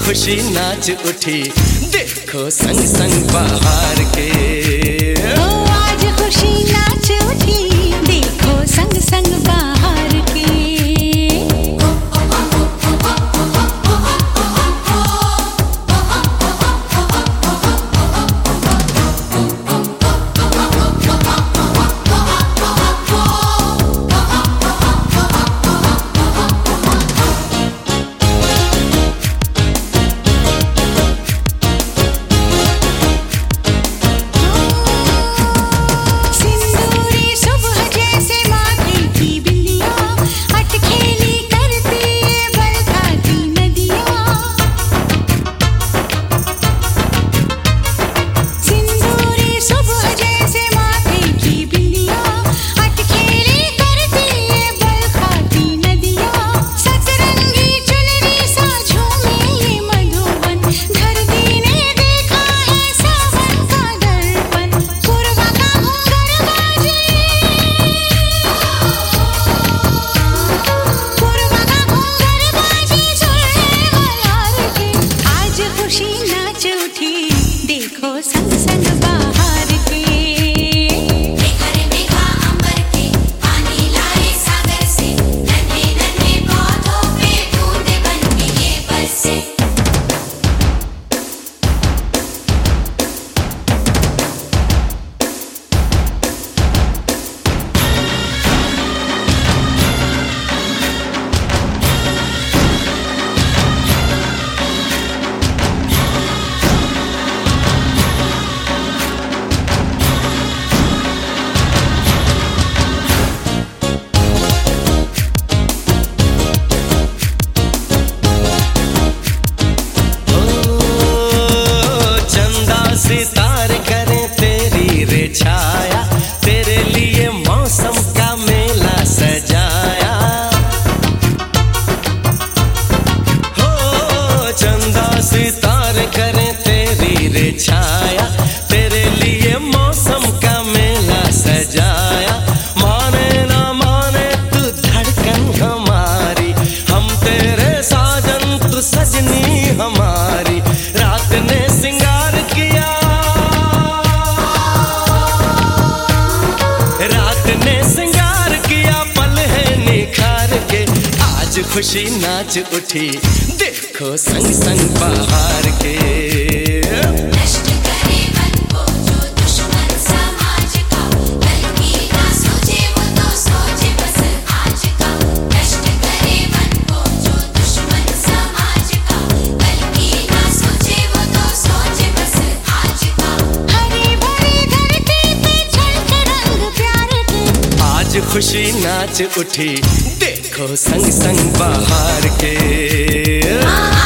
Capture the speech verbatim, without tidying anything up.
खुशी नाच उठी, देखो संग संग बाहर के। ओ आज खुशी नाच उठी, देखो संग संग बाहर के। संग संग बाहर के। मेघा रे मेघा अंबर के, पानी लाए सागर से, नन्हे नन्हे पौधों पे बूंदे बन के ये बरसे। सितारे करें तेरी रे छाया, तेरे लिए मौसम का मेला सजाया। हो चंदा सितारे करें तेरी रे छाया, तेरे लिए मौसम का मेला सजाया। माने ना माने तू धड़कन हमारी, हम तेरे साजन तू सजनी हमारी। रात ने सिंगार किया, रात ने सिंगार किया, पल है निखार के। आज खुशी नाच उठी, देखो संग संग बाहर के। नष्ट करे मन को जो दुश्मन समाज का, कल की ना सोचे वो तो सोचे बस आज का। नष्ट करे मन को जो दुश्मन समाज का, कल की ना सोचे वो तो सोचे बस आज का। हरी भरी धरती पे छलके रंग प्यार के। आज खुशी नाच उठी, देखो संग संग बाहर के।